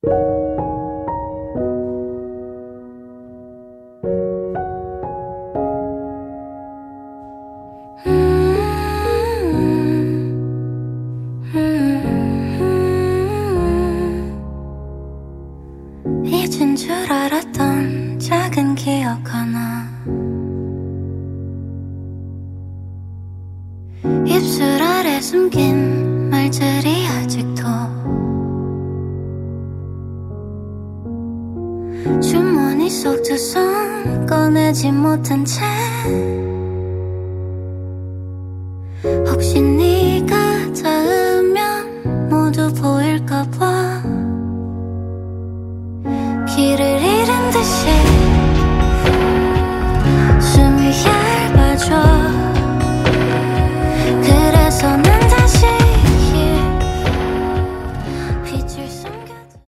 잊은 줄 알았던 작은 기억 하나, 입술 아래 숨긴 말들이 아직도 주머니 속 두 손 꺼내지 못한 채